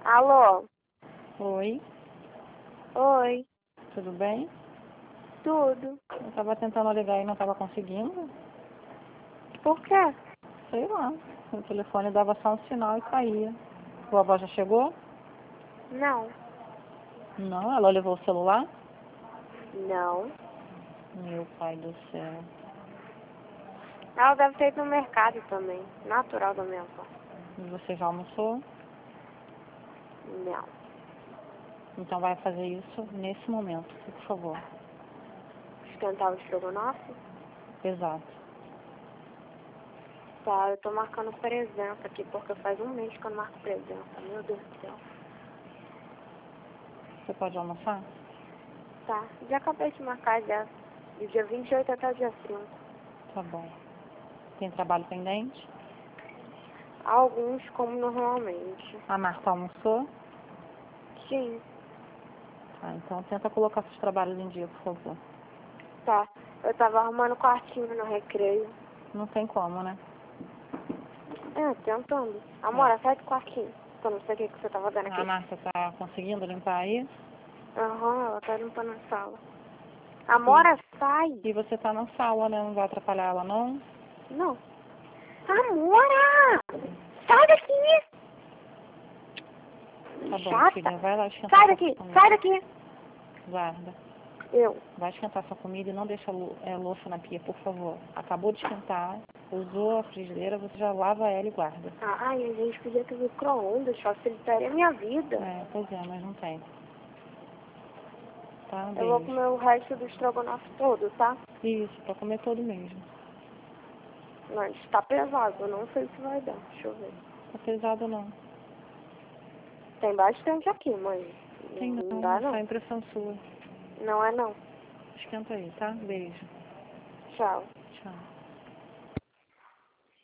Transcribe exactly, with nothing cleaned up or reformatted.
Alô? Oi, Oi, tudo bem? tudo. Eu tava tentando ligar e não tava conseguindo. Por quê? Sei lá, o telefone dava só um sinal e caía. Sua avó já chegou? Não, Não, ela levou o celular? não. Meu pai do céu. Ela deve ter ido no mercado também. Natural da minha avó. E você já almoçou? Não. Então vai fazer isso nesse momento, por favor. Esquentar o estrogonofe? Exato. Tá, eu tô marcando presença aqui, porque faz um mês que eu não marco presença. Meu Deus do céu. Você pode almoçar? Tá, já acabei de marcar já. Do dia vinte e oito até o dia cinco. Tá bom. Tem trabalho pendente? Alguns como normalmente. A Marta almoçou? Sim, Tá, então tenta colocar seus trabalhos em dia, por favor. tá. Eu tava arrumando quartinho no recreio. Não tem como, né? É, tentando. Amora, sai do quartinho. Eu não sei o que, que você tava dando A aqui. Marta tá conseguindo limpar aí? Aham, ela tá limpando a sala. Amora, sai! E você tá na sala, né? Não vai atrapalhar ela, não? Não. Amora! Sai daqui! Tá bom, Chata! filha. Vai lá esquentar Sai sua daqui! comida. Sai daqui! Guarda. Eu. Vai esquentar sua comida e não deixa a lou- é, louça na pia, por favor. Acabou de esquentar, usou a frigideira, você já lava ela e guarda. Ai, a gente podia ter micro-ondas, facilitaria a minha vida. É, pois é, mas não tem. Tá? Um Eu vou beijo. comer o resto do estrogonofe todo, tá? Isso, pra comer todo mesmo. Mas tá pesado, eu não sei se vai dar. Deixa eu ver. Tá pesado não. Tem bastante aqui, mãe. Tem Não, não não, dá, é só não. impressão sua. Não é, não. Esquenta aí, tá? Beijo. Tchau. Tchau.